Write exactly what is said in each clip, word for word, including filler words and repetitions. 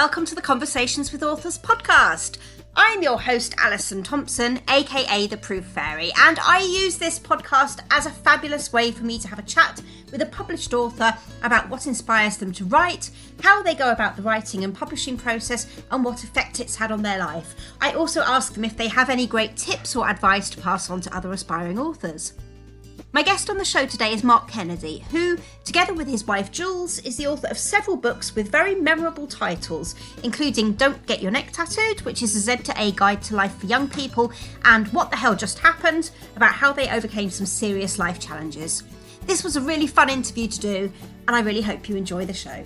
welcome to the Conversations with Authors podcast. I'm your host, Alison Thompson, aka The Proof Fairy, and I use this podcast as a fabulous way for me to have a chat with a published author about what inspires them to write, how they go about the writing and publishing process, and what effect it's had on their life. I also ask them if they have any great tips or advice to pass on to other aspiring authors. My guest on the show today is Mark Kennedy, who, together with his wife Jules, is the author of several books with very memorable titles, including Don't Get Your Neck Tattooed, which is a Z to A guide to life for young people, and What the Hell Just Happened, about how they overcame some serious life challenges. This was a really fun interview to do, and I really hope you enjoy the show.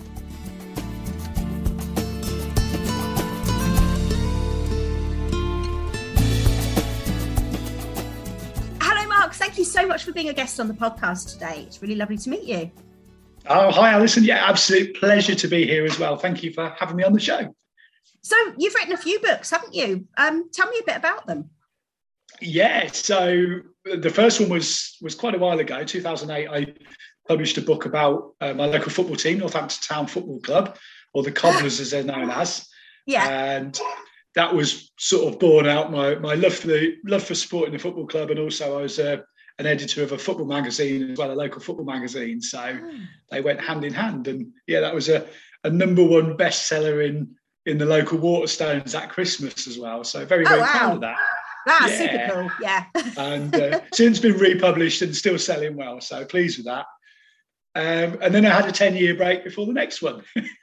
Thank you so much for being a guest on the podcast today. It's really lovely to meet you. Oh, hi, Alison. Yeah, absolute pleasure to be here as well. Thank you for having me on the show. So you've written a few books, haven't you? Um, tell me a bit about them. Yeah, so the first one was was quite a while ago, two thousand eight. I published a book about uh, my local football team, Northampton Town Football Club, or the Cobblers as they're known as. Yeah. And that was sort of born out my my love for the love for sport in the football club, and also I was a an editor of a football magazine as well, a local football magazine. So oh. they went hand in hand. And yeah, that was a, a number one bestseller in, in the local Waterstones at Christmas as well. So very, very oh, wow. proud of that. That's yeah. super cool, yeah. and uh, since been republished and still selling well. So pleased with that. Um, and then I had a ten-year break before the next one.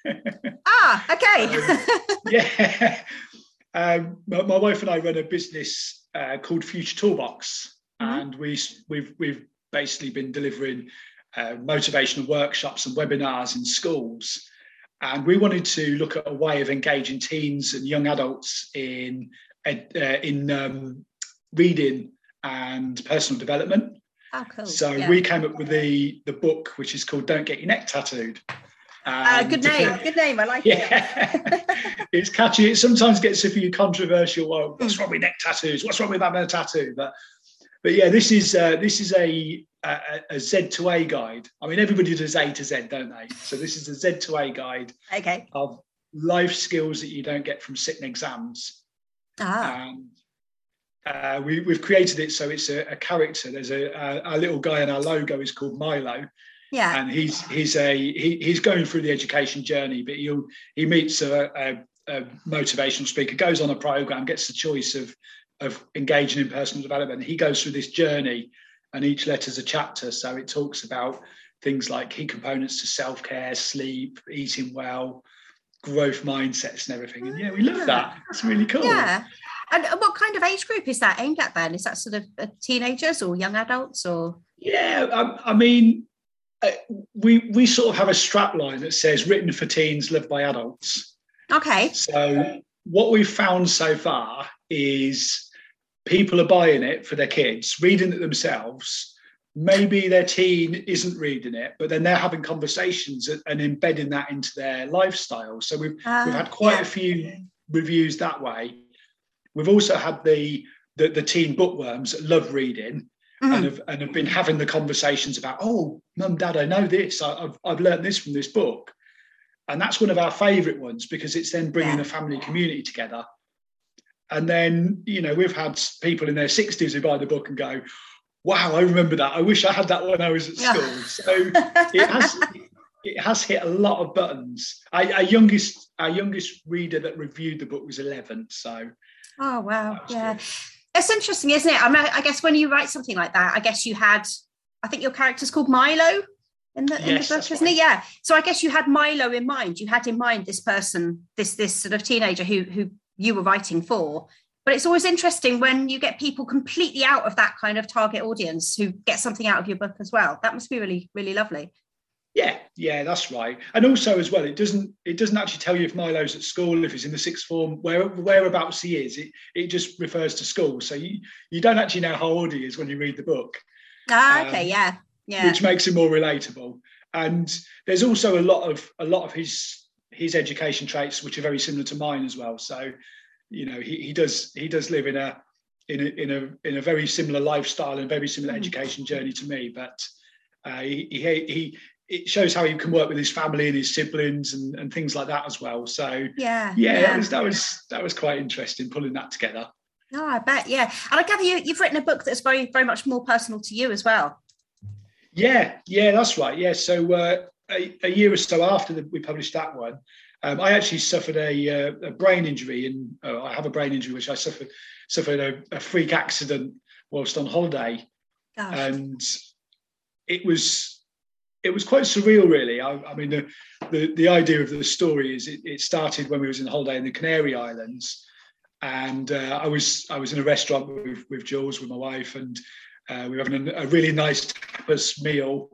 ah, okay. um, yeah. Um, my, my wife and I run a business uh, called Future Toolbox. And we, we've we've basically been delivering uh, motivational workshops and webinars in schools. And we wanted to look at a way of engaging teens and young adults in, uh, in um, reading and personal development. Oh, cool. So yeah. we came up with the, the book, which is called Don't Get Your Neck Tattooed. Uh, good name, good name, I like yeah. it. It's catchy. It sometimes gets a few controversial, well, what's mm. wrong with neck tattoos? What's wrong with having a tattoo? But But yeah, this is uh, this is a, a a Z to A guide. I mean, everybody does A to Z, don't they? So this is a Z to A guide okay. of life skills that you don't get from sitting exams. Ah. And uh, we, we've created it so it's a, a character. There's a, a our little guy, and our logo is called Milo. Yeah. And he's he's a he, he's going through the education journey, but he'll he meets a, a, a motivational speaker, goes on a program, gets the choice of. of engaging in personal development. He goes through this journey, and each letter's a chapter. So it talks about things like key components to self-care, sleep, eating well, growth mindsets and everything. And yeah, we love that. It's really cool. Yeah. And what kind of age group is that aimed at then? Is that sort of teenagers or young adults or? Yeah, I, I mean, uh, we, we sort of have a strap line that says written for teens, loved by adults. Okay. So what we've found so far is people are buying it for their kids, reading it themselves. Maybe their teen isn't reading it, but then they're having conversations and embedding that into their lifestyle. So we've uh, we've had quite yeah. a few reviews that way. We've also had the the, the teen bookworms that love reading mm-hmm. and have and have been having the conversations about, oh, mum, dad, I know this. I, I've I've learned this from this book, and that's one of our favourite ones because it's then bringing yeah. the family community together. And then, you know, we've had people in their sixties who buy the book and go, wow, I remember that. I wish I had that when I was at school. Yeah. So it has it has hit a lot of buttons. Our, our youngest our youngest reader that reviewed the book was eleven. So oh wow, yeah, good. It's interesting, isn't it? I mean, I guess when you write something like that, I guess you had, I think your character's called Milo in the, in yes, the book, isn't right. it? Yeah. So I guess you had Milo in mind. You had in mind this person, this this sort of teenager who who. you were writing for. But it's always interesting when you get people completely out of that kind of target audience who get something out of your book as well. That must be really, really lovely. Yeah, yeah, that's right. And also as well, it doesn't it doesn't actually tell you if Milo's at school, if he's in the sixth form, where whereabouts he is. It it just refers to school. So you, you don't actually know how old he is when you read the book. Ah, okay, um, yeah. Yeah. Which makes it more relatable. And there's also a lot of a lot of his his education traits which are very similar to mine as well. So, you know, he, he does he does live in a in a in a in a very similar lifestyle and very similar mm. education journey to me. But uh, he, he he it shows how he can work with his family and his siblings and, and things like that as well. So yeah, yeah, yeah. that was that was that was quite interesting pulling that together. Oh, I bet, yeah. And I gather you, you've written a book that's very, very much more personal to you as well. Yeah, yeah, that's right. Yeah, so uh, a, a year or so after the, we published that one, um, I actually suffered a, uh, a brain injury, and uh, I have a brain injury which I suffered suffered a, a freak accident whilst on holiday, Gosh. and it was it was quite surreal, really. I, I mean, the, the the idea of the story is it, it started when we was in holiday in the Canary Islands. And uh, I was I was in a restaurant with, with Jules, with my wife, and uh, we were having a, a really nice tapas meal,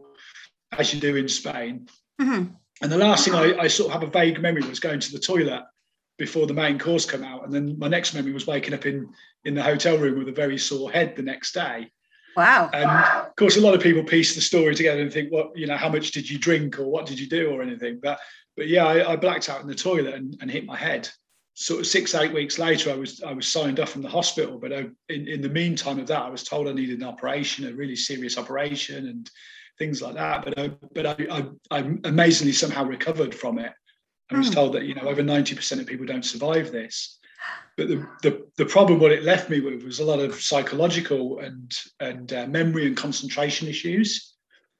as you do in Spain. Mm-hmm. And the last thing I, I sort of have a vague memory was going to the toilet before the main course came out. And then my next memory was waking up in, in the hotel room with a very sore head the next day. Wow. And of course, a lot of people piece the story together and think, what, you know, how much did you drink or what did you do or anything? But but yeah, I, I blacked out in the toilet and, and hit my head. Sort of six, eight weeks later, I was I was signed off from the hospital. But I, in, in the meantime of that, I was told I needed an operation, a really serious operation and things like that. But I, but I, I, I amazingly somehow recovered from it. I was mm. told that, you know, over ninety percent of people don't survive this. But the, the, the problem, what it left me with was a lot of psychological and, and uh, memory and concentration issues.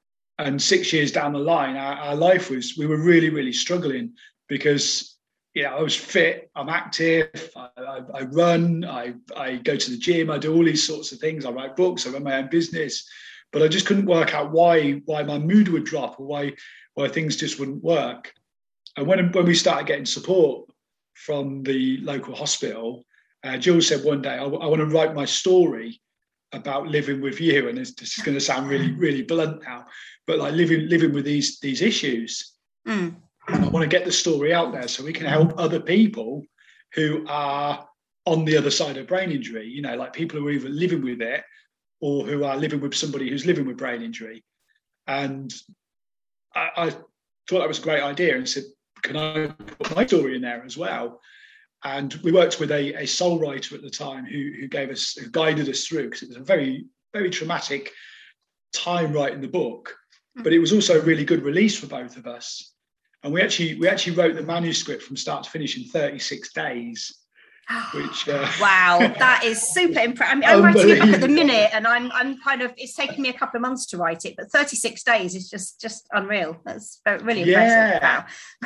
And six years down the line, our, our life was, we were really, really struggling because, you know, I was fit, I'm active, I, I, I run, I, I go to the gym, I do all these sorts of things. I write books, I run my own business, but I just couldn't work out why why my mood would drop or why why things just wouldn't work. And when when we started getting support from the local hospital, uh, Jill said one day, I, I want to write my story about living with you. And this, this is going to sound really, really blunt now, but like living living with these these issues. Mm. And I want to get the story out there so we can help other people who are on the other side of brain injury, you know, like people who are either living with it or who are living with somebody who's living with brain injury. And I, I thought that was a great idea and said, can I put my story in there as well? And we worked with a, a soul writer at the time who, who gave us, who guided us through, because it was a very, very traumatic time writing the book, but it was also a really good release for both of us. And we actually we actually wrote the manuscript from start to finish in thirty-six days, which uh, wow, that is super impressive. I mean, I'm writing a book at the minute, and I'm I'm kind of it's taken me a couple of months to write it, but thirty-six days is just just unreal. That's really impressive. Yeah.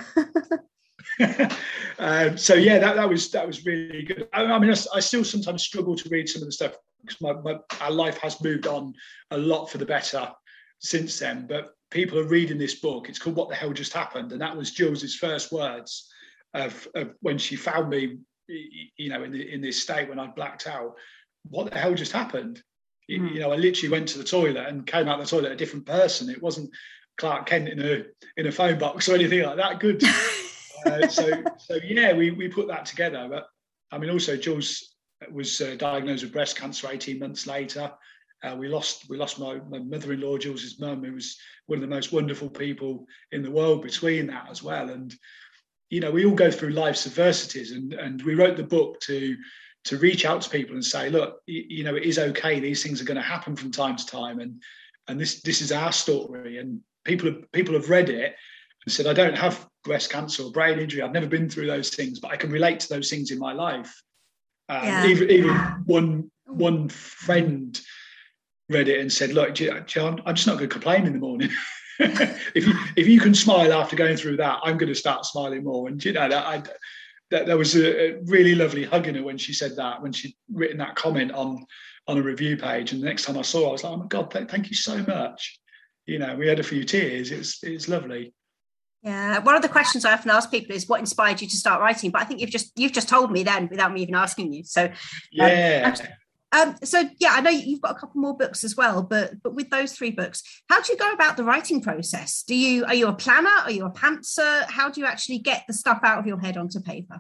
Wow. um, so yeah, that that was that was really good. I, I mean, I, I still sometimes struggle to read some of the stuff because my, my our life has moved on a lot for the better since then, but people are reading this book. It's called What the Hell Just Happened, and that was Jules's first words of, of when she found me, you know, in the, in this state when I blacked out. What the hell just happened? Mm. You know, I literally went to the toilet and came out the toilet a different person. It wasn't Clark Kent in a in a phone box or anything like that. Good. uh, so so yeah, we we put that together. But I mean, also Jules was uh, diagnosed with breast cancer eighteen months later. Uh, we lost we lost my, my mother-in-law, Jules's mum, who was one of the most wonderful people in the world between that as well. And, you know, we all go through life's adversities, and, and we wrote the book to to reach out to people and say, look, you, you know, it is okay. These things are going to happen from time to time. And and this this is our story. And people have, people have read it and said, I don't have breast cancer or brain injury. I've never been through those things, but I can relate to those things in my life. Um, yeah. Even, even one one friend read it and said, look, John, I'm just not going to complain in the morning. if you if you can smile after going through that, I'm going to start smiling more. And, you know, that, I, that there was a, a really lovely hug in her when she said that, when she'd written that comment on, on a review page. And the next time I saw her, I was like, oh, my God, th- thank you so much. You know, we had a few tears. It's it's lovely. Yeah, one of the questions I often ask people is what inspired you to start writing? But I think you've just you've just told me then without me even asking you. So, um, yeah. Um, so, yeah, I know you've got a couple more books as well, but but with those three books, how do you go about the writing process? Do you Are you a planner? Are you a pantser? How do you actually get the stuff out of your head onto paper?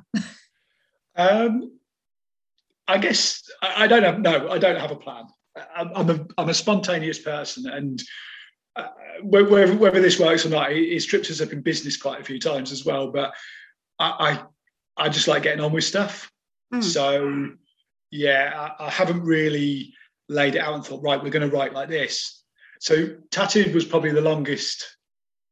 um, I guess I, I don't have, no, I don't have a plan. I'm, I'm, a, I'm a spontaneous person, and uh, whether, whether this works or not, it, it's tripped us up in business quite a few times as well, but I, I, I just like getting on with stuff. Mm. So... Yeah, I, I haven't really laid it out and thought, right, we're going to write like this. So Tattooed was probably the longest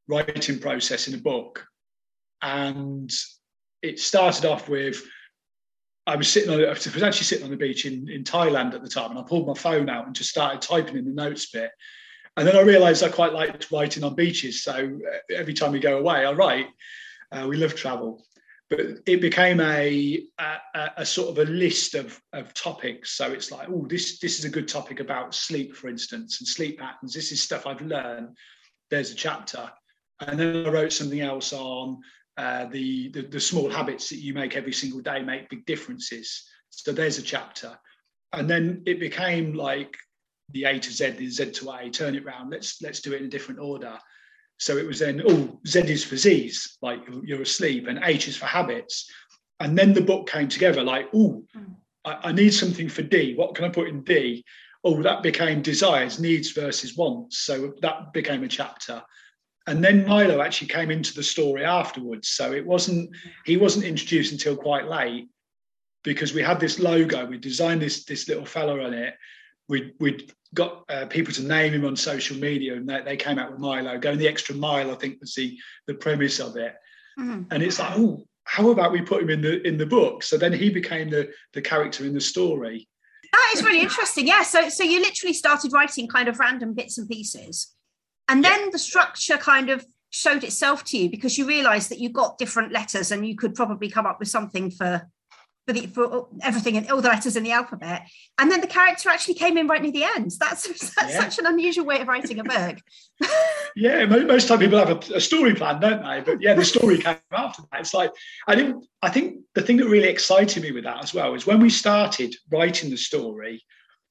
writing process in a book. And it started off with, I was sitting on, I was actually sitting on the beach in, in Thailand at the time, and I pulled my phone out and just started typing in the notes bit. And then I realised I quite liked writing on beaches. So every time we go away, I write. Uh, we love travel. But it became a, a, a sort of a list of, of topics. So it's like, oh, this, this is a good topic about sleep, for instance, and sleep patterns. This is stuff I've learned. There's a chapter. And then I wrote something else on uh, the, the, the small habits that you make every single day make big differences. So there's a chapter. And then it became like the A to Z, the Z to A, turn it round. Let's, let's do it in a different order. So it was then, oh, Z is for Z's, like you're asleep, and H is for habits. And then the book came together like, oh, I, I need something for D. What can I put in D? Oh, that became desires, needs versus wants. So that became a chapter. And then Milo actually came into the story afterwards. So it wasn't, he wasn't introduced until quite late, because we had this logo, we designed this, this little fella on it. We'd, we'd got uh, people to name him on social media, and they, they came out with Milo. Going the extra mile, I think, was the, the premise of it. Mm-hmm. And it's like, oh, how about we put him in the in the book? So then he became the, the character in the story. That is really interesting. Yeah. So so you literally started writing kind of random bits and pieces. And then yeah. the structure kind of showed itself to you, because you realised that you got different letters and you could probably come up with something for For, the, for everything and all the letters in the alphabet, and then the character actually came in right near the end. That's, that's yeah. such an unusual way of writing a book. Yeah, most, most time people have a, a story plan, don't they? But yeah, the story came after that. It's like I didn't. I think the thing that really excited me with that as well is when we started writing the story,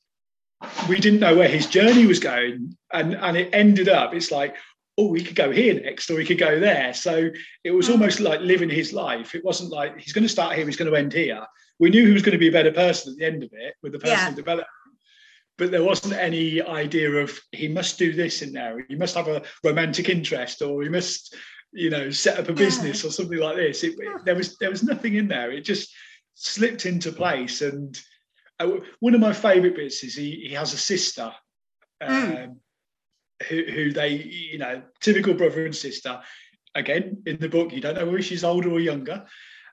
we didn't know where his journey was going, and and it ended up. It's like, oh, we could go here next, or we could go there. So it was almost like living his life. It wasn't like he's going to start here, he's going to end here. We knew he was going to be a better person at the end of it with the personal yeah. development. But there wasn't any idea of he must do this in there. He must have a romantic interest, or he must, you know, set up a business yeah. or something like this. It, it, there was there was nothing in there. It just slipped into place. And uh, one of my favourite bits is he, he has a sister. Mm. Um, Who, who they, you know, typical brother and sister. Again, in the book, you don't know whether she's older or younger,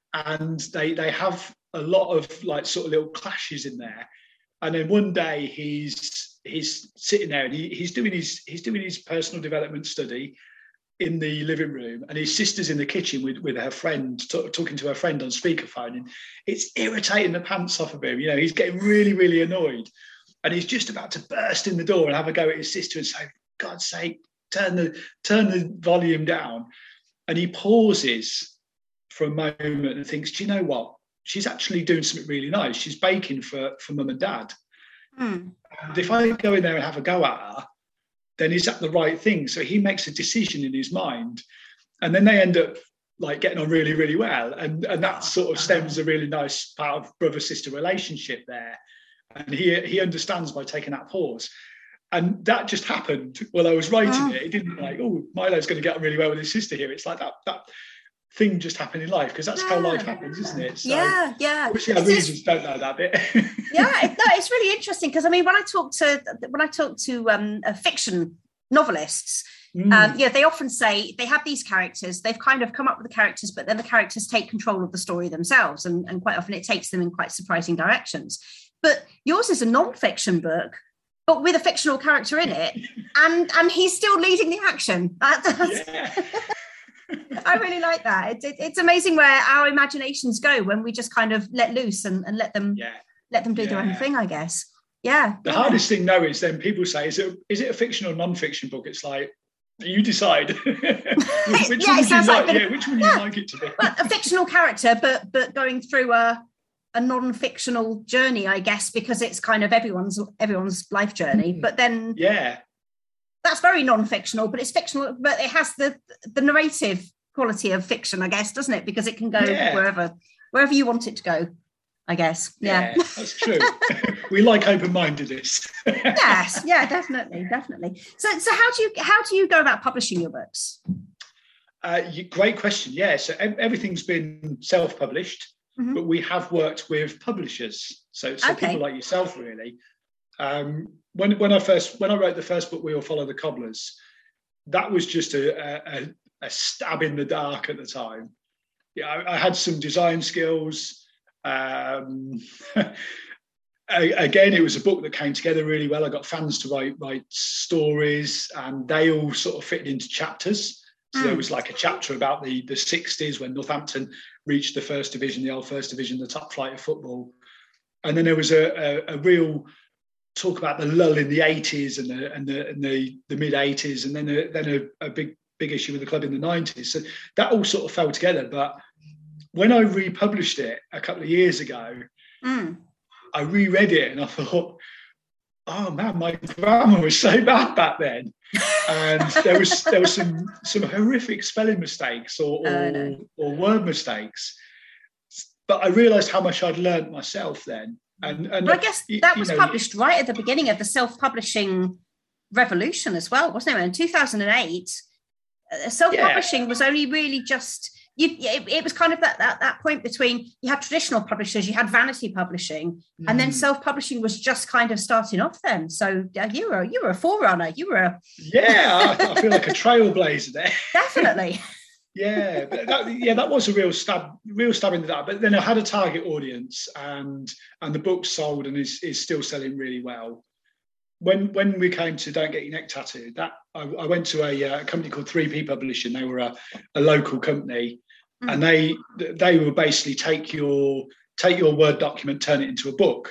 and they they have a lot of like sort of little clashes in there. And then one day he's he's sitting there and he, he's doing his he's doing his personal development study in the living room, and his sister's in the kitchen with with her friend t- talking to her friend on speakerphone, and it's irritating the pants off of him. You know, he's getting really really annoyed, and he's just about to burst in the door and have a go at his sister and say, God's sake, turn the turn the volume down. And he pauses for a moment and thinks, do you know what? She's actually doing something really nice. She's baking for, for mum and dad. Mm. And if I go in there and have a go at her, then is that the right thing? So he makes a decision in his mind. And then they end up like getting on really, really well. And, and that sort of stems a really nice part of brother-sister relationship there. And he he understands by taking that pause. And that just happened while I was writing oh. it. It didn't like, oh, Milo's going to get on really well with his sister here. It's like that that thing just happened in life, because that's yeah. how life happens, isn't it? So, yeah, yeah. Obviously, I really it's, just don't know that bit. yeah, it, no, it's really interesting, because I mean, when I talk to when I talk to um, uh, fiction novelists, mm. um, yeah, they often say they have these characters. They've kind of come up with the characters, but then the characters take control of the story themselves, and, and quite often it takes them in quite surprising directions. But yours is a non-fiction book, but with a fictional character in it, and and he's still leading the action. That, yeah. I really like that. It's it, it's amazing where our imaginations go when we just kind of let loose and, and let them yeah. let them do yeah. their own thing, I guess. Yeah. The yeah. hardest thing though is then people say, is it is it a fiction or non-fiction book? It's like, you decide. which yeah, one would you like? like yeah, which one yeah. you like it to be? Well, a fictional character, but but going through a a non-fictional journey, I guess, because it's kind of everyone's everyone's life journey. But then yeah, that's very non-fictional, but it's fictional, but it has the the narrative quality of fiction, I guess, doesn't it? Because it can go yeah. wherever wherever you want it to go, I guess. Yeah, yeah that's true. We like open-mindedness. Yes, yeah, definitely, definitely. So so how do you how do you go about publishing your books? Uh, you, great question. Yeah, so everything's been self-published. Mm-hmm. But we have worked with publishers, so, so okay. people like yourself, really. Um, when when I first when I wrote the first book, We All Follow the Cobblers, that was just a, a, a stab in the dark at the time. Yeah, I, I had some design skills. Um, again, it was a book that came together really well. I got fans to write write stories, and they all sort of fitted into chapters. So mm. there was like a chapter about the the sixties when Northampton reached the first division, the old first division, the top flight of football. And then there was a, a, a real talk about the lull in the eighties and the and the and the, the mid eighties, and then a, then a, a big big issue with the club in the nineties. So that all sort of fell together. But when I republished it a couple of years ago, mm. I reread it and I thought, oh man, my grammar was so bad back then, and there was there was some some horrific spelling mistakes or or, oh, no. or word mistakes. But I realised how much I'd learned myself then. And, and well, I guess that was know, published right at the beginning of the self-publishing revolution as well, wasn't it? In two thousand eight, uh, self-publishing yeah. was only really just, you, it, it was kind of that, that that point between, you had traditional publishers, you had vanity publishing, mm. and then self-publishing was just kind of starting off then. So uh, you were you were a forerunner. You were a... Yeah, I, I feel like a trailblazer there. Definitely. Yeah, but that, yeah, that was a real stab, real stab into that. But then I had a target audience, and and the book sold and is is still selling really well. When when we came to Don't Get Your Neck Tattooed, that I, I went to a, a company called three P Publishing. They were a, a local company, mm. and they they would basically take your take your Word document, turn it into a book.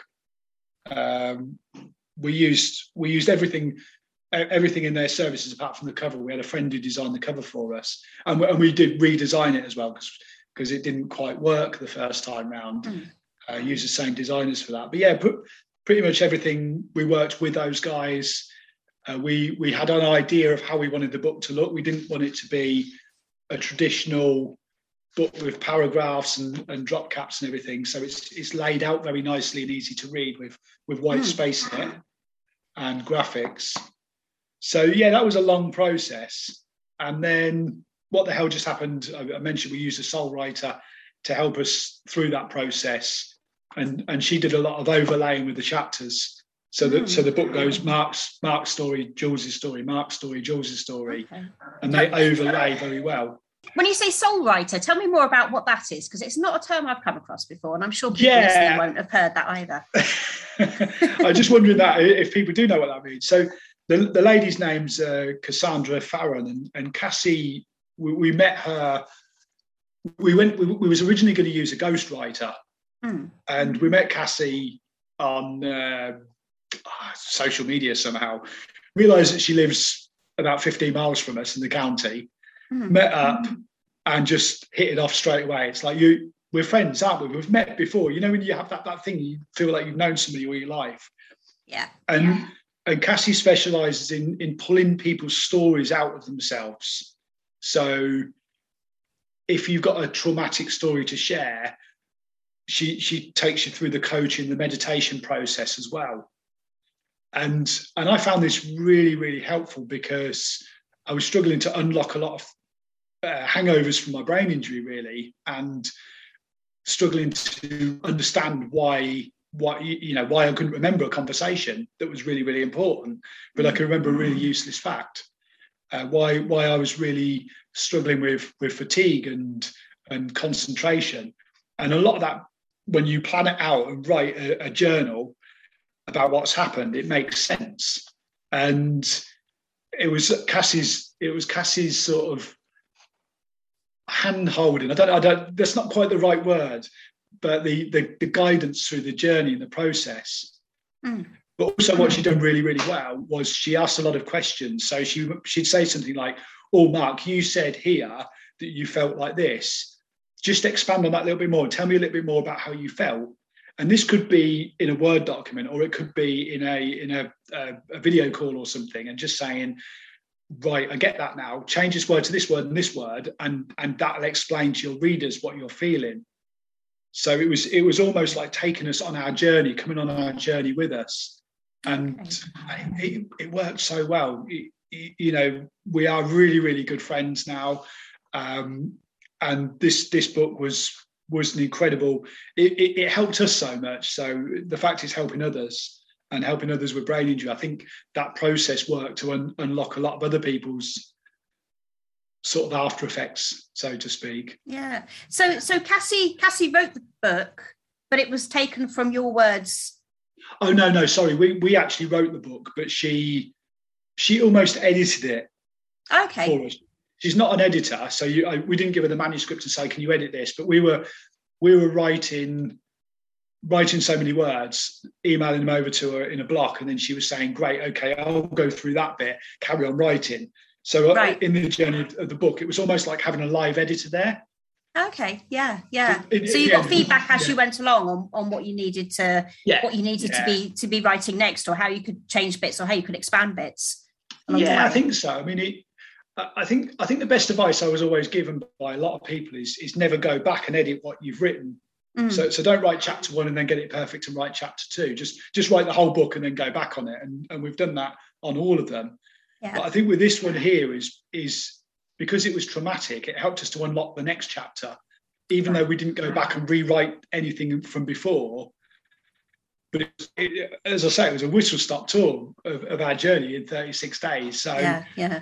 Um, we used we used everything. everything in their services apart from the cover. We had a friend who designed the cover for us, and we, and we did redesign it as well because because it didn't quite work the first time round. Mm. Uh, used the same designers for that, but yeah, pr- pretty much everything we worked with those guys. Uh, we we had an idea of how we wanted the book to look. We didn't want it to be a traditional book with paragraphs and, and drop caps and everything. So it's it's laid out very nicely and easy to read with with white mm. space in it and graphics. So, yeah, that was a long process. And then what the hell just happened? I mentioned we used a sole writer to help us through that process. And, and she did a lot of overlaying with the chapters. So that mm. so the book goes Mark's Mark's story, Jules' story, Mark's story, Jules' story. Okay. And they overlay very well. When you say sole writer, tell me more about what that is, because it's not a term I've come across before. And I'm sure people yeah. listening won't have heard that either. I'm just wondering that if people do know what that means. So The, the lady's name's uh, Cassandra Farron, and, and Cassie, we, we met her, we went, we, we was originally going to use a ghostwriter, mm. and we met Cassie on uh, social media somehow, realised that she lives about fifteen miles from us in the county, mm. met up mm. and just hit it off straight away. It's like, you, we're friends, aren't we? We've met before. You know, when you have that, that thing, you feel like you've known somebody all your life. Yeah. And yeah. And Cassie specialises in, in pulling people's stories out of themselves. So if you've got a traumatic story to share, she she takes you through the coaching, the meditation process as well. And, and I found this really, really helpful because I was struggling to unlock a lot of uh, hangovers from my brain injury, really, and struggling to understand why why you know why I couldn't remember a conversation that was really really important, but I could remember a really useless fact. Uh, why why I was really struggling with with fatigue and and concentration, and a lot of that, when you plan it out and write a, a journal about what's happened, it makes sense. And it was Cassie's it was Cassie's sort of hand holding. I don't I don't. That's not quite the right word. But the, the the guidance through the journey and the process. Mm. But also what she done really, really well was she asked a lot of questions. So she, she'd say something like, oh, Mark, you said here that you felt like this. Just expand on that a little bit more and tell me a little bit more about how you felt. And this could be in a Word document, or it could be in a in a, a, a video call or something, and just saying, right, I get that now. Change this word to this word and this word, and, and that'll explain to your readers what you're feeling. So it was it was almost like taking us on our journey, coming on our journey with us. And okay. it, it worked so well. It, it, you know, we are really, really good friends now. Um, and this this book was was an incredible, it, it, it helped us so much. So the fact it's helping others and helping others with brain injury, I think that process worked to un, unlock a lot of other people's sort of after effects, so to speak. Yeah. So so Cassie Cassie wrote the book, but it was taken from your words. Oh no, no, sorry. We we actually wrote the book, but she she almost edited it Okay. for us. She's not an editor, so you, I, we didn't give her the manuscript and say, "Can you edit this?" But we were we were writing writing so many words, emailing them over to her in a block, and then she was saying, "Great, okay, I'll go through that bit, carry on writing." So right. in the journey of the book, it was almost like having a live editor there. Okay, yeah, yeah. It, it, so you yeah, got feedback as yeah. you went along on, on what you needed to yeah. what you needed yeah. to be to be writing next, or how you could change bits, or how you could expand bits. Yeah, I think so. I mean, it, I think I think the best advice I was always given by a lot of people is is never go back and edit what you've written. Mm. So so don't write chapter one and then get it perfect and write chapter two. Just just write the whole book and then go back on it. And, and we've done that on all of them. Yeah. But I think with this one here is is because it was traumatic, it helped us to unlock the next chapter, even though we didn't go back and rewrite anything from before. But it, it, as I say, it was a whistle-stop tour of, of our journey in thirty-six days. So yeah, yeah.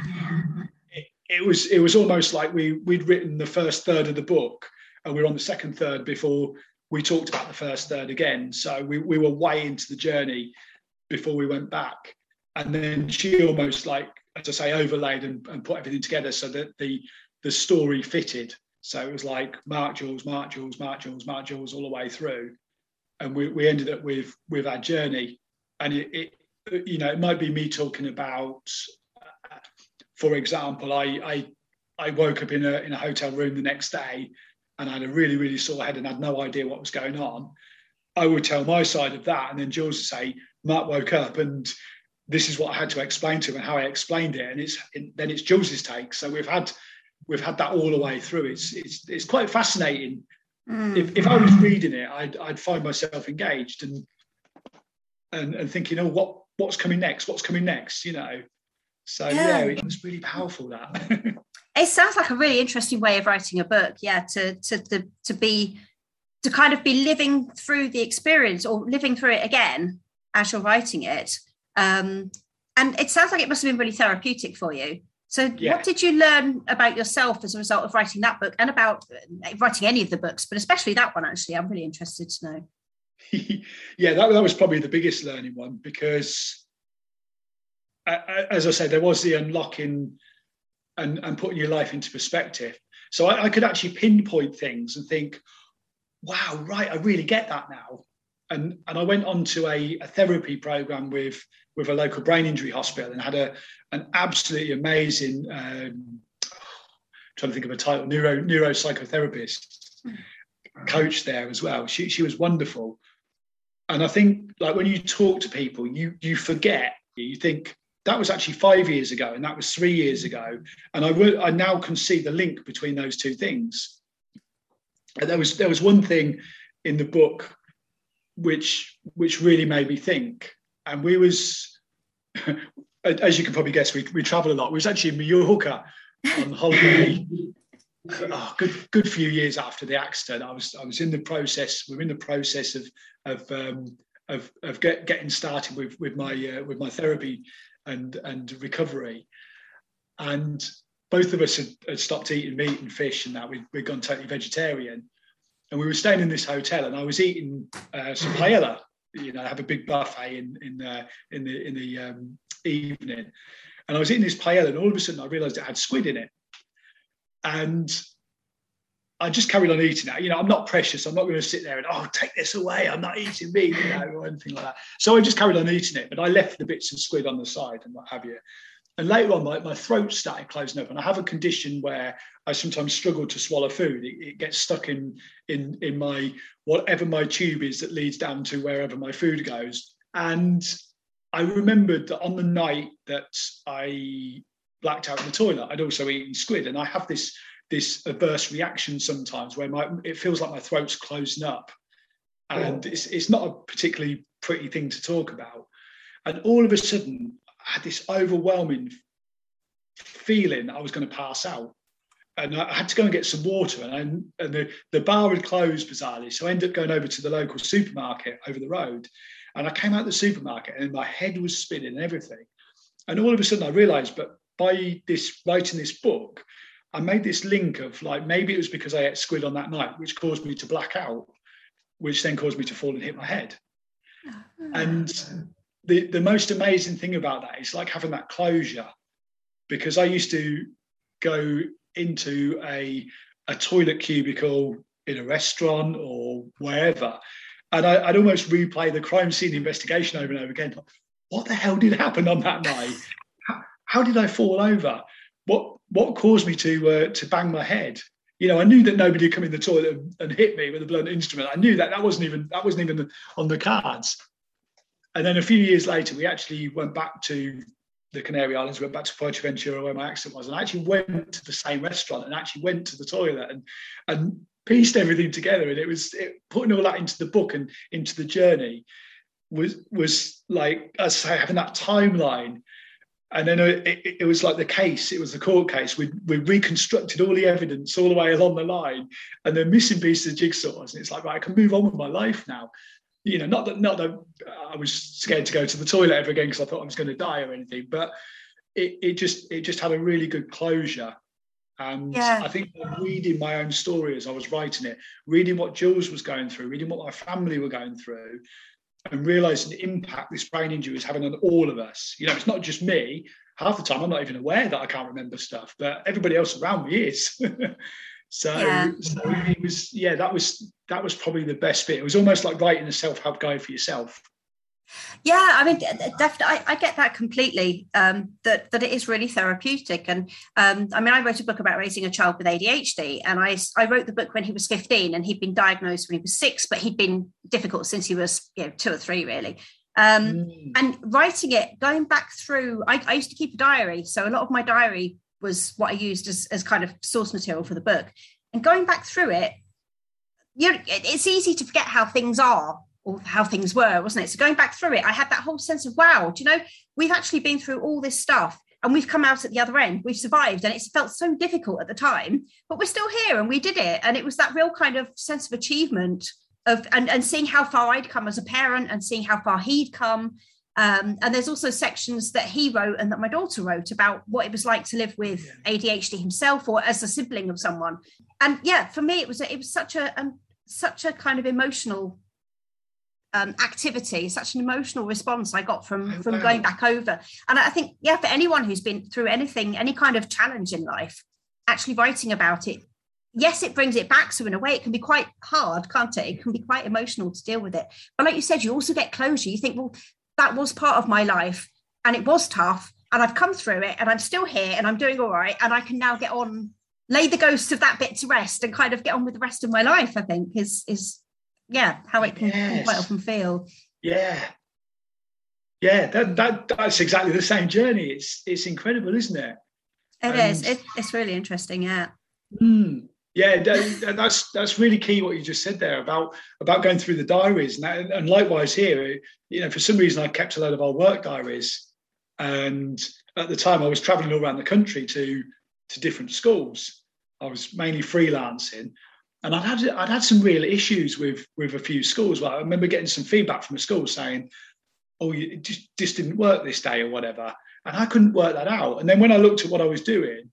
it, it was it was almost like we we'd written the first third of the book, and we were on the second third before we talked about the first third again. So we we were way into the journey before we went back, and then she almost like, as I say, overlaid and, and put everything together so that the the story fitted. So it was like Mark Jules, Mark Jules, Mark Jules, Mark Jules all the way through. And we, we ended up with with our journey, and it, it you know it might be me talking about, uh, for example, I, I I woke up in a in a hotel room the next day, and I had a really really sore head and had no idea what was going on. I would tell my side of that, and then Jules would say, Mark woke up and this is what I had to explain to him and how I explained it, and it's it, then it's Jules's take. So we've had we've had that all the way through. It's it's it's quite fascinating. Mm. If, if I was reading it, I'd, I'd find myself engaged and, and and thinking, oh, what what's coming next? What's coming next? You know. So yeah, yeah it was really powerful. That it sounds like a really interesting way of writing a book. Yeah, to to to to be to kind of be living through the experience or living through it again as you're writing it. Um, and it sounds like it must have been really therapeutic for you. So yeah. What did you learn about yourself as a result of writing that book and about writing any of the books, but especially that one, actually? I'm really interested to know. yeah, that, that was probably the biggest learning one because, uh, as I said, there was the unlocking and, and putting your life into perspective. So I, I could actually pinpoint things and think, wow, right, I really get that now. And, and I went on to a, a therapy program with, with a local brain injury hospital and had a an absolutely amazing, um, trying to think of a title, neuro neuropsychotherapist coach there as well. She she was wonderful. And I think like when you talk to people, you you forget, you think that was actually five years ago and that was three years ago. And I would I now can see the link between those two things. And there was there was one thing in the book which which really made me think. And we was as you can probably guess, we, we travel a lot. We was actually in Mallorca on holiday. oh, good good few years after the accident. I was I was in the process. We're in the process of of um, of, of get, getting started with with my uh, with my therapy and and recovery. And both of us had, had stopped eating meat and fish, and that we we'd gone totally vegetarian. And we were staying in this hotel, and I was eating uh, some paella. You know, have a big buffet in in uh, in the in the um, evening, and I was eating this paella, and all of a sudden I realised it had squid in it, and I just carried on eating it. You know, I'm not precious. I'm not going to sit there and oh, take this away. I'm not eating meat, you know, or anything like that. So I just carried on eating it, but I left the bits of squid on the side and what have you. And later on, my, my throat started closing up, and I have a condition where I sometimes struggle to swallow food. It, it gets stuck in in in my whatever my tube is that leads down to wherever my food goes. And I remembered that on the night that I blacked out in the toilet, I'd also eaten squid, and I have this this adverse reaction sometimes where my it feels like my throat's closing up, and oh. it's it's not a particularly pretty thing to talk about. And all of a sudden, I had this overwhelming feeling I was going to pass out. And I had to go and get some water, and, I, and the, the bar had closed bizarrely. So I ended up going over to the local supermarket over the road. And I came out of the supermarket and my head was spinning and everything. And all of a sudden I realised, but by this writing this book, I made this link of like, maybe it was because I ate squid on that night, which caused me to black out, which then caused me to fall and hit my head. And the, the most amazing thing about that is like having that closure, because I used to go into a, a toilet cubicle in a restaurant or wherever, and I, I'd almost replay the crime scene investigation over and over again. What the hell did happen on that night? How, how did I fall over? What what caused me to uh, to bang my head? You know, I knew that nobody would come in the toilet and, and hit me with a blunt instrument. I knew that that wasn't even that wasn't even on the cards. And then a few years later, we actually went back to the Canary Islands, went back to Fuerteventura where my accident was, and I actually went to the same restaurant and actually went to the toilet and and pieced everything together. And it was it, putting all that into the book and into the journey was was like, as I say, having that timeline. And then it, it, it was like the case, it was the court case. We we reconstructed all the evidence all the way along the line, and then missing pieces of jigsaws. And it's like, right, I can move on with my life now. You know, not that not that I was scared to go to the toilet ever again because I thought I was going to die or anything, but it, it just it just had a really good closure. And yeah. I think reading my own story as I was writing it, reading what Jules was going through, reading what my family were going through, and realising the impact this brain injury is having on all of us. You know, it's not just me. Half the time I'm not even aware that I can't remember stuff, but everybody else around me is. so, yeah. so it was, yeah, that was that was probably the best bit. It was almost like writing a self-help guide for yourself. Yeah, I mean, definitely, I, I get that completely. Um, that that it is really therapeutic, and um, I mean, I wrote a book about raising a child with A D H D, and I I wrote the book when he was fifteen, and he'd been diagnosed when he was six, but he'd been difficult since he was, you know, two or three, really. Um, mm. And writing it, going back through, I, I used to keep a diary, so a lot of my diary was what I used as as kind of source material for the book. And going back through it, you know, it's easy to forget how things are. Or how things were, wasn't it? So going back through it, I had that whole sense of, wow, do you know, we've actually been through all this stuff and we've come out at the other end, we've survived, and it's felt so difficult at the time, but we're still here and we did it. And it was that real kind of sense of achievement of and, and seeing how far I'd come as a parent and seeing how far he'd come. Um, and there's also sections that he wrote and that my daughter wrote about what it was like to live with yeah. A D H D himself or as a sibling of someone. And yeah, for me, it was, it was such a, um, such a kind of emotional Um, activity, such an emotional response I got from from wow. going back over. And I think, yeah, for anyone who's been through anything, any kind of challenge in life, actually writing about it, yes, it brings it back. So in a way, it can be quite hard, can't it? It can be quite emotional to deal with it. But like you said, you also get closure. You think, well, that was part of my life and it was tough and I've come through it and I'm still here and I'm doing all right. And I can now get on, lay the ghost of that bit to rest and kind of get on with the rest of my life, I think is is yeah, how it can, yes. can quite often feel. Yeah. Yeah, that, that that's exactly the same journey. It's it's incredible, isn't it? It and, is. It, it's really interesting, yeah. Mm, yeah, that, that's that's really key what you just said there about, about going through the diaries. And, that, and likewise here, you know, for some reason I kept a load of our work diaries. And at the time I was traveling all around the country to, to different schools. I was mainly freelancing. And I'd had I'd had some real issues with with a few schools. Well, I remember getting some feedback from a school saying, "Oh, you, it just just didn't work this day or whatever," and I couldn't work that out. And then when I looked at what I was doing,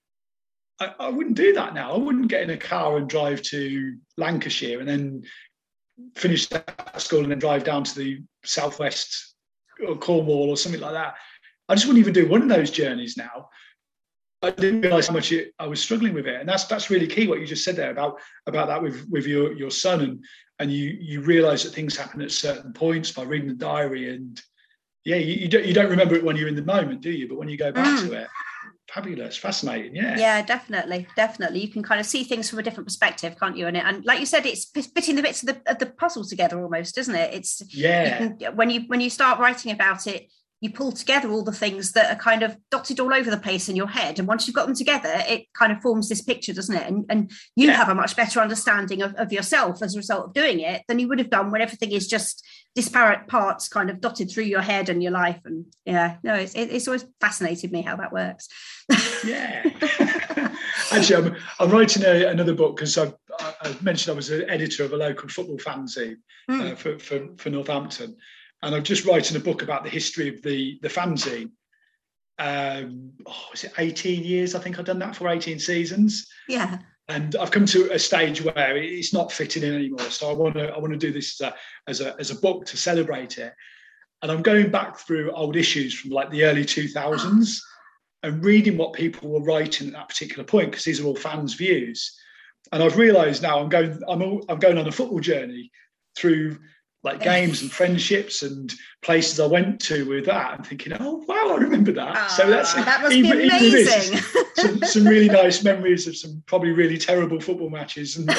I, I wouldn't do that now. I wouldn't get in a car and drive to Lancashire and then finish that school and then drive down to the southwest or Cornwall or something like that. I just wouldn't even do one of those journeys now. I didn't realise how much it, I was struggling with it, and that's that's really key. What you just said there about about that with with your your son, and and you you realise that things happen at certain points by reading the diary, and yeah, you, you don't you don't remember it when you're in the moment, do you? But when you go back mm. to it, fabulous, fascinating, yeah, yeah, definitely, definitely. You can kind of see things from a different perspective, can't you? And it, and like you said, it's fitting the bits of the of the puzzle together almost, isn't it? It's yeah. You can, when you when you start writing about it, you pull together all the things that are kind of dotted all over the place in your head. And once you've got them together, it kind of forms this picture, doesn't it? And, and you yeah. have a much better understanding of, of yourself as a result of doing it than you would have done when everything is just disparate parts kind of dotted through your head and your life. And yeah, no, it's, it's always fascinated me how that works. Yeah. Actually, I'm, I'm writing a, another book because I, I mentioned I was an editor of a local football fanzine mm. uh, for, for, for Northampton. And I'm just writing a book about the history of the, the fanzine. um, oh, was it eighteen years? I think I've done that for eighteen seasons. Yeah. And I've come to a stage where it's not fitting in anymore. So I want to I want to do this as a, as a as a book to celebrate it. And I'm going back through old issues from like the early two thousands and reading what people were writing at that particular point, because these are all fans' views. And I've realised now I'm going I'm all, I'm going on a football journey through like games and friendships and places I went to with that, and thinking, oh wow, I remember that. Ah, so that's that must even, be amazing. Even this, some, some really nice memories of some probably really terrible football matches and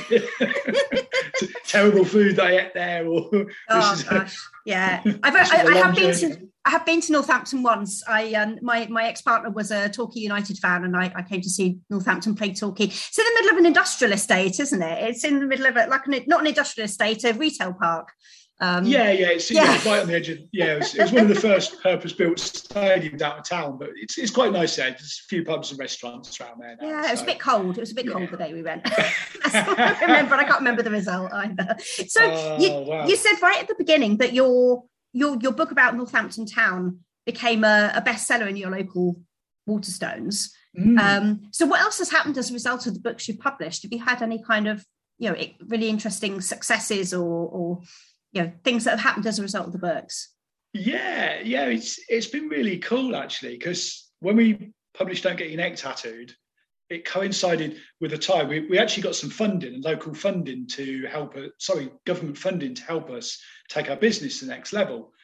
terrible food that I ate there. Or oh this is gosh, a, yeah. I've, I, I have been to I have been to Northampton once. I um, my my ex partner was a Torquay United fan, and I, I came to see Northampton play Torquay. It's in the middle of an industrial estate, isn't it? It's in the middle of it, like an, not an industrial estate, a retail park. Um, yeah, yeah, it's, yeah. yeah, it's right on the edge of. Yeah, it was, it was one of the first purpose-built stadiums out of town, but it's it's quite nice there. There's a few pubs and restaurants around there now. Yeah, it was so. a bit cold. It was a bit Yeah. cold the day we went. That's all I remember. I can't remember the result either. So Oh, you, wow. you said right at the beginning that your your your book about Northampton Town became a, a bestseller in your local Waterstones. Mm. Um, so what else has happened as a result of the books you've published? Have you had any kind of, you know, really interesting successes or, or you know, things that have happened as a result of the books? Yeah, yeah, it's it's been really cool actually, because when we published Don't Get Your Neck Tattooed, it coincided with a time we, we actually got some funding and local funding to help us, sorry, government funding to help us take our business to the next level.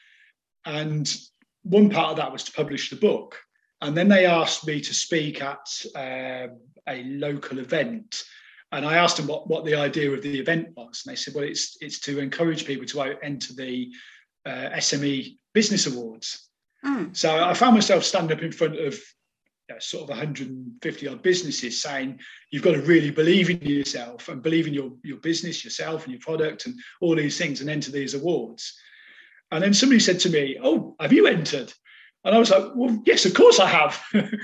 And one part of that was to publish the book. And then they asked me to speak at uh, a local event. And I asked them what, what the idea of the event was. And they said, well, it's it's to encourage people to enter the uh, S M E Business Awards. Mm. So I found myself standing up in front of you know, sort of one hundred fifty odd businesses saying, you've got to really believe in yourself and believe in your, your business, yourself and your product and all these things and enter these awards. And then somebody said to me, oh, have you entered? And I was like, well, yes, of course I have.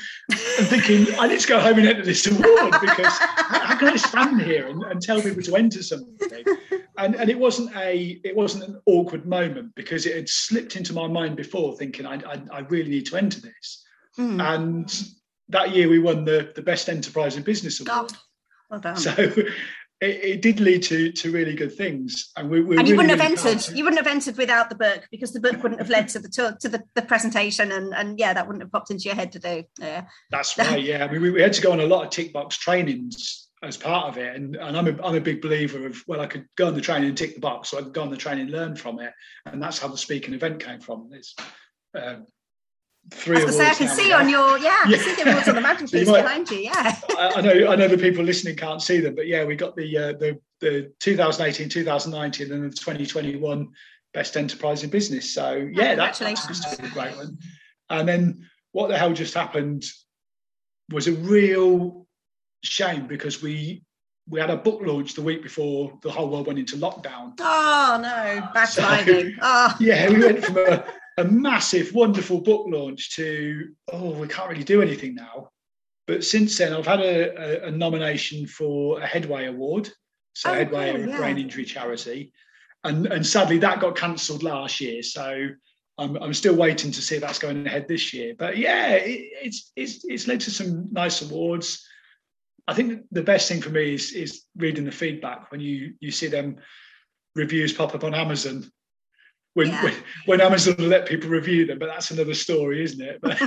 I'm thinking, I need to go home and enter this award, because how can I stand here and, and tell people to enter something? And, and it wasn't a it wasn't an awkward moment, because it had slipped into my mind before, thinking I, I, I really need to enter this. Mm. And that year we won the, the Best Enterprise in Business Award. Oh, well done. So it, it did lead to to really good things, and we, we and you really, wouldn't really have entered. proud. You wouldn't have entered without the book, because the book wouldn't have led to the to, to the, the presentation, and and yeah, that wouldn't have popped into your head to do. Yeah, that's right. Yeah, I mean, we, we had to go on a lot of tick box trainings as part of it, and and I'm a I'm a big believer of, well, I could go on the training and tick the box, so I could go on the training and learn from it, and that's how the speaking event came from. It's um, three I was gonna say, I can see on your yeah, I yeah. can see the awards on the mantelpiece might, behind you. Yeah, I, I know I know the people listening can't see them, but yeah, we got the uh, the the twenty eighteen, twenty nineteen, and the twenty twenty-one Best Enterprise in Business. So yeah, oh, that, that's just a great one. And then what the hell just happened was a real shame, because we we had a book launch the week before the whole world went into lockdown. Oh no, bad So, timing. Oh. Yeah, we went from a, a massive, wonderful book launch to, oh, we can't really do anything now. But since then, I've had a, a, a nomination for a Headway Award. So oh, Headway cool, are a yeah. brain injury charity. And, and sadly, that got cancelled last year. So I'm, I'm still waiting to see if that's going ahead this year. But yeah, it, it's, it's, it's led to some nice awards. I think the best thing for me is, is reading the feedback when you, you see them reviews pop up on Amazon. When, yeah. when, when Amazon will let people review them, but that's another story, isn't it? But,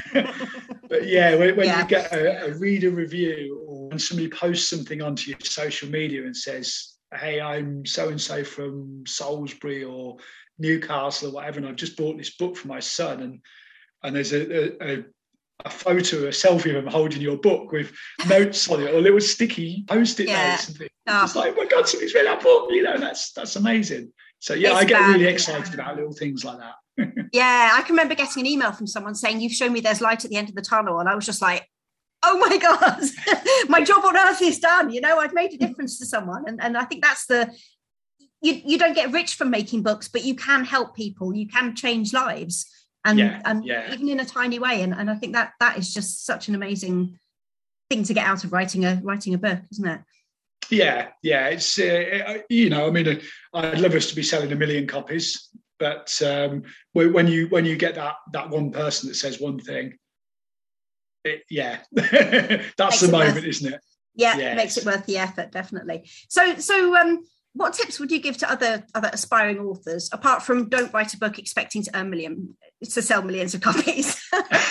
but yeah, when, when yeah. you get a, a reader review, or when somebody posts something onto your social media and says, hey, I'm so-and-so from Salisbury or Newcastle or whatever, and I've just bought this book for my son, and and there's a, a, a photo, a selfie of him holding your book with notes on it, or little sticky post-it yeah. notes and things. Oh. It's like, oh my God, somebody's read that book, you know, that's that's amazing. So yeah, it's I get bad, really excited yeah. about little things like that. Yeah, I can remember getting an email from someone saying, you've shown me there's light at the end of the tunnel. And I was just like, oh my God, my job on earth is done. You know, I've made a difference to someone. And, and I think that's the, you, you don't get rich from making books, but you can help people. You can change lives. And, yeah, and yeah. even in a tiny way. And, and I think that that is just such an amazing thing to get out of writing a writing a book, isn't it? Yeah, yeah, it's uh, you know, I mean, I'd love us to be selling a million copies, but um, when you when you get that that one person that says one thing, it, yeah, that's the moment, worth, isn't it? Yeah, yes. It makes it worth the effort, definitely. So, so um, what tips would you give to other other aspiring authors, apart from don't write a book expecting to earn million to sell millions of copies?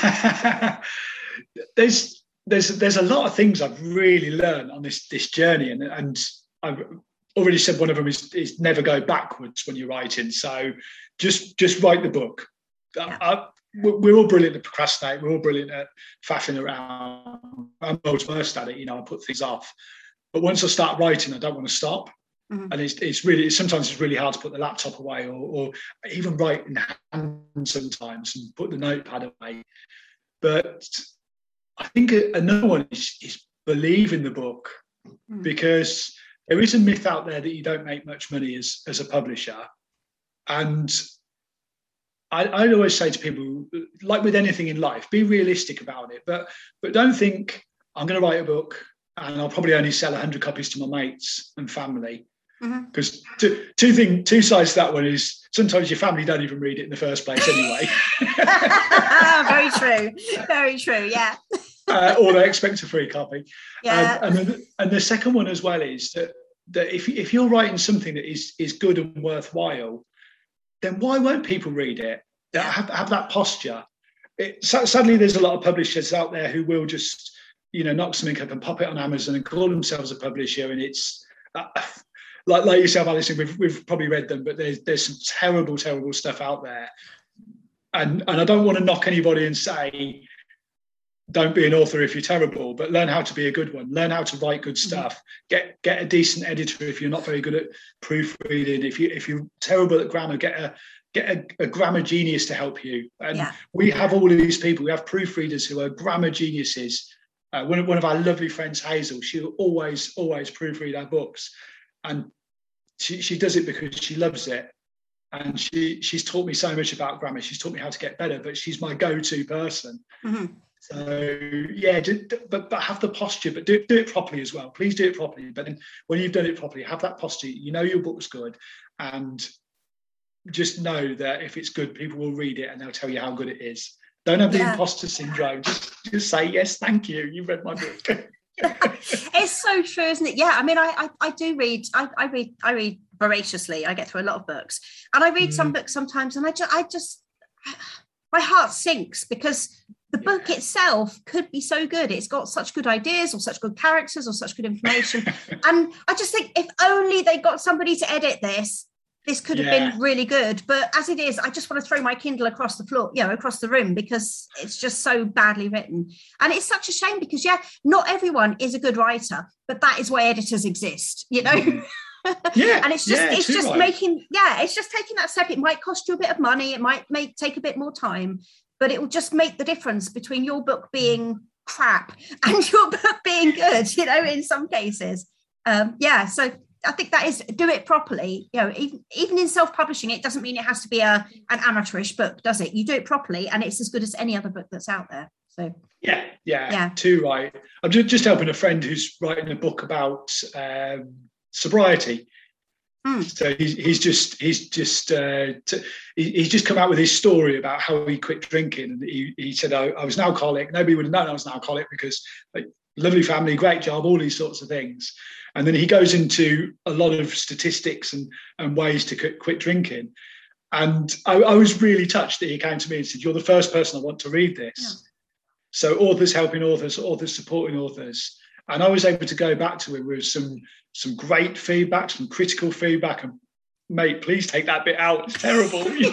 there's there's there's a lot of things I've really learned on this this journey, and and I've already said one of them is, is never go backwards when you're writing. So just just write the book. Yeah. I, I, we're all brilliant at procrastinate. We're all brilliant at faffing around. I'm most worst at it. You know, I put things off. But once I start writing, I don't want to stop. Mm-hmm. And it's it's really sometimes it's really hard to put the laptop away, or, or even write in hand sometimes and put the notepad away. But I think another one is, is believe in the book, mm-hmm. because there is a myth out there that you don't make much money as, as a publisher. And I, I always say to people, like with anything in life, be realistic about it, but but don't think I'm going to write a book and I'll probably only sell one hundred copies to my mates and family. Because mm-hmm. two, two, thing, two sides to that one is sometimes your family don't even read it in the first place anyway. Very true. Very true, yeah. uh, or they expect a free copy. Yeah. Um, and, then, and the second one as well is that, that if, if you're writing something that is, is good and worthwhile, then why won't people read it? Yeah. Have, have that posture. It, sadly, there's a lot of publishers out there who will just, you know, knock something up and pop it on Amazon and call themselves a publisher, and it's... Uh, Like, like yourself, Alison, we've, we've probably read them, but there's there's some terrible, terrible stuff out there. And, and I don't want to knock anybody and say, don't be an author if you're terrible, but learn how to be a good one. Learn how to write good stuff. Get get a decent editor if you're not very good at proofreading. If, you, if you're terrible at grammar, get a get a, a grammar genius to help you. And yeah. we have all of these people. We have proofreaders who are grammar geniuses. Uh, one, of, one of our lovely friends, Hazel, she will always, always proofread our books. And She, she does it because she loves it, and she she's taught me so much about grammar. She's taught me how to get better, but she's my go-to person. Mm-hmm. So yeah, do, but but have the posture, but do, do it properly as well. Please do it properly. But then when you've done it properly, have that posture. You know your book's good, and just know that if it's good, people will read it and they'll tell you how good it is. Don't have the yeah. imposter syndrome. Just just say yes, thank you. You've read my book. It's so true, isn't it? Yeah, I mean, I I, I do read. I, I read. I read voraciously. I get through a lot of books, and I read mm. some books sometimes, and I just, I just, my heart sinks because the yeah. book itself could be so good. It's got such good ideas, or such good characters, or such good information, and I just think if only they got somebody to edit this. This could have yeah. been really good, but as it is, I just want to throw my Kindle across the floor, you know, across the room, because it's just so badly written. And it's such a shame because, yeah, not everyone is a good writer, but that is why editors exist, you know? Yeah. And it's just, yeah, it's just right. making, yeah, it's just taking that step. It might cost you a bit of money. It might make take a bit more time, but it will just make the difference between your book being crap and your book being good, you know, in some cases. Um, yeah. So I think that is, do it properly. You know, even, even in self-publishing, it doesn't mean it has to be a an amateurish book, does it? You do it properly, and it's as good as any other book that's out there. So yeah, yeah, yeah. too right. I'm just, just helping a friend who's writing a book about um, sobriety. Mm. So he's he's just he's just uh, t- he's just come out with his story about how he quit drinking, and he he said I, I was an alcoholic. Nobody would have known I was an alcoholic because like, lovely family, great job, all these sorts of things. And then he goes into a lot of statistics and, and ways to quit, quit drinking. And I, I was really touched that he came to me and said, you're the first person I want to read this. Yeah. So authors helping authors, authors supporting authors. And I was able to go back to him with some, some great feedback, some critical feedback. And mate, please take that bit out. It's terrible. You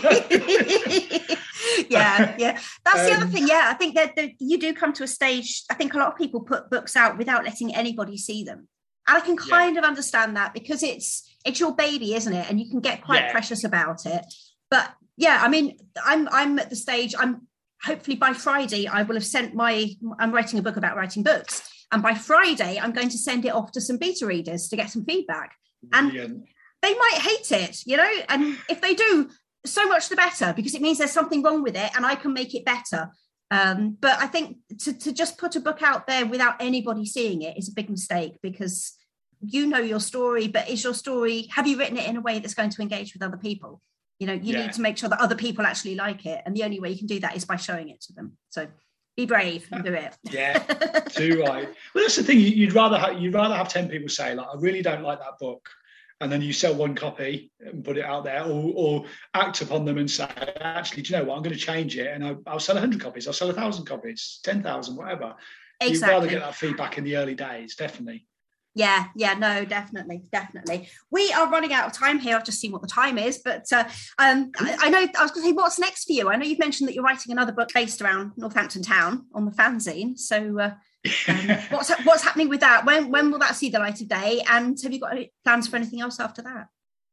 know? yeah, yeah. That's um, the other thing. Yeah, I think that, that you do come to a stage. I think a lot of people put books out without letting anybody see them. And I can kind yeah. of understand that because it's it's your baby, isn't it? And you can get quite yeah. precious about it. But yeah, I mean, I'm I'm at the stage, I'm hopefully by Friday, I will have sent my, I'm writing a book about writing books. And by Friday, I'm going to send it off to some beta readers to get some feedback. And Brilliant. They might hate it, you know? And if they do, so much the better, because it means there's something wrong with it and I can make it better. Um, but I think to, to just put a book out there without anybody seeing it is a big mistake, because you know your story, but is your story, have you written it in a way that's going to engage with other people? You know, you yeah. need to make sure that other people actually like it. And the only way you can do that is by showing it to them. So, Be brave and do it. Yeah, too right. Well, that's the thing. You'd rather have you'd rather have ten people say, like, I really don't like that book, and then you sell one copy and put it out there, or, or act upon them and say, actually, do you know what? I'm going to change it, and I'll, I'll sell a hundred copies. I'll sell a thousand copies, ten thousand, whatever. Exactly. You'd rather get that feedback in the early days, definitely. Yeah, yeah, no, definitely, definitely. We are running out of time here. I've just seen what the time is, but uh, um, I, I know, I was going to say, what's next for you? I know you've mentioned that you're writing another book based around Northampton Town on the fanzine. So uh, um, what's what's happening with that? When when will that see the light of day? And have you got any plans for anything else after that?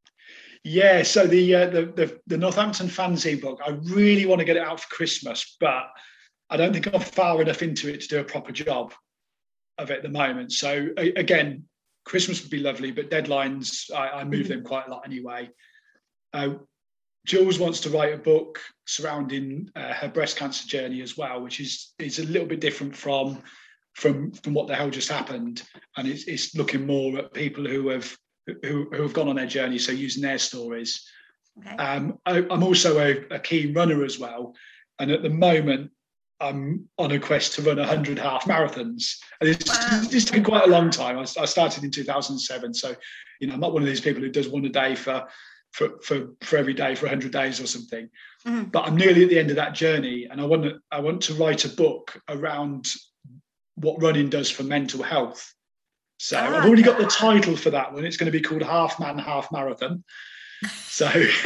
Yeah, so the, uh, the, the, the Northampton fanzine book, I really want to get it out for Christmas, but I don't think I'm far enough into it to do a proper job of it at the moment. So again, Christmas would be lovely, but deadlines, I, I move them quite a lot anyway. Uh, Jules wants to write a book surrounding uh, her breast cancer journey as well, which is is a little bit different from from from what the hell just happened, and it's, it's looking more at people who have who, who have gone on their journey, so using their stories. Okay. Um, I, I'm also a, a keen runner as well, and at the moment, I'm on a quest to run one hundred half marathons. And it's, wow. it's taken quite a long time. I, I started in two thousand seven. So, you know, I'm not one of these people who does one a day for for for, for every day for one hundred days or something. Mm-hmm. But I'm nearly at the end of that journey. And I want to, I want to write a book around what running does for mental health. So ah, I've already got the title for that one. It's going to be called Half Man, Half Marathon. So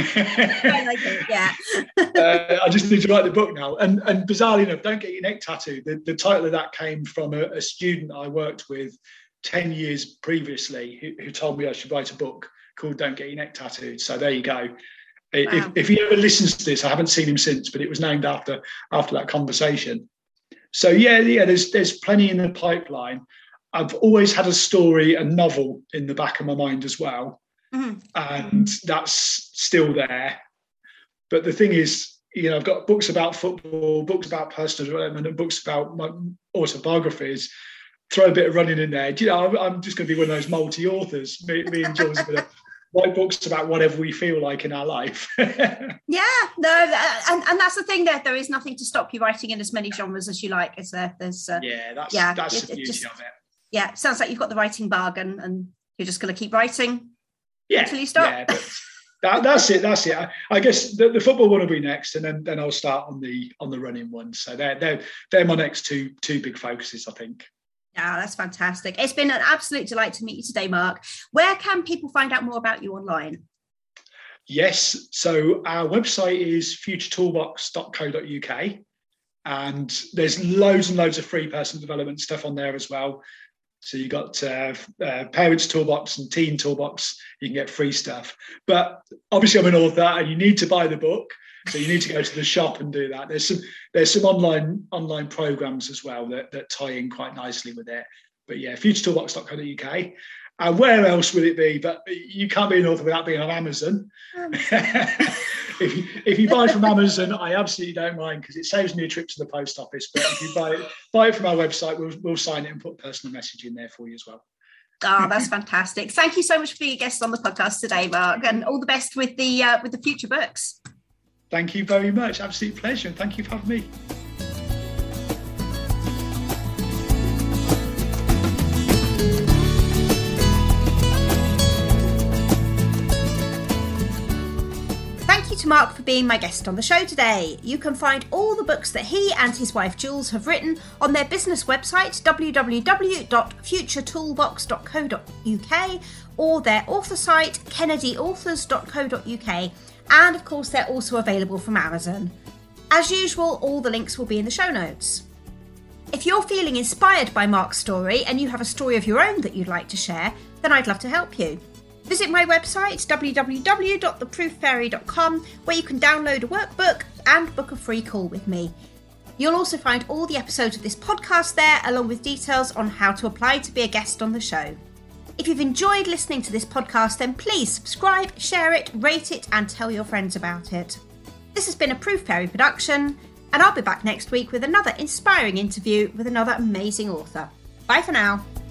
I like it, yeah. uh, I just need to write the book now. And and bizarrely enough, Don't Get Your Neck Tattooed. The, the title of that came from a, a student I worked with ten years previously who, who told me I should write a book called Don't Get Your Neck Tattooed. So there you go. Wow. If, if he ever listens to this, I haven't seen him since, but it was named after after that conversation. So yeah, yeah, there's there's plenty in the pipeline. I've always had a story, a novel in the back of my mind as well. Mm-hmm. And that's still there. But the thing is, you know, I've got books about football, books about personal development, and books about my autobiographies. Throw a bit of running in there. Do you know, I'm, I'm just going to be one of those multi-authors. Me, me and Jules are going to write books about whatever we feel like in our life. Yeah, no, and, and that's the thing, that there is nothing to stop you writing in as many genres as you like, is there? There's, uh, yeah, that's, yeah, that's it, the beauty just, of it. Yeah, it sounds like you've got the writing bug, and, and you're just going to keep writing. Yeah, until you stop. Yeah, that, that's it. That's it. I, I guess the, the football one will be next, and then, then I'll start on the on the running one. So they're they're they're my next two two big focuses, I think. Yeah, that's fantastic. It's been an absolute delight to meet you today, Mark. Where can people find out more about you online? Yes, so our website is future toolbox dot co dot uk, and there's loads and loads of free personal development stuff on there as well. So you got uh, uh, Parents Toolbox and Teen Toolbox. You can get free stuff. But obviously I'm an author and you need to buy the book. So you need to go to the shop and do that. There's some there's some online online programs as well that, that tie in quite nicely with it. But yeah, future toolbox dot co dot uk. And where else will it be? But you can't be an author without being on Amazon. if, you, if you buy from Amazon, I absolutely don't mind, because it saves me a trip to the post office. But if you buy it, buy it from our website, we'll, we'll sign it and put a personal message in there for you as well. Oh, that's fantastic. Thank you so much for being a guest on the podcast today, Mark, and all the best with the uh, with the future books. Thank you very much. Absolute pleasure. And thank you for having me. To Mark for being my guest on the show today. You can find all the books that he and his wife Jules have written on their business website w w w dot future toolbox dot co dot uk or their author site kennedy authors dot co dot uk, and of course they're also available from Amazon. As usual, all the links will be in the show notes. If you're feeling inspired by Mark's story and you have a story of your own that you'd like to share, then I'd love to help you. Visit my website w w w dot the proof fairy dot com, where you can download a workbook and book a free call with me. You'll also find all the episodes of this podcast there, along with details on how to apply to be a guest on the show. If you've enjoyed listening to this podcast, then please subscribe, share it, rate it, and tell your friends about it. This has been a Proof Fairy production, and I'll be back next week with another inspiring interview with another amazing author. Bye for now.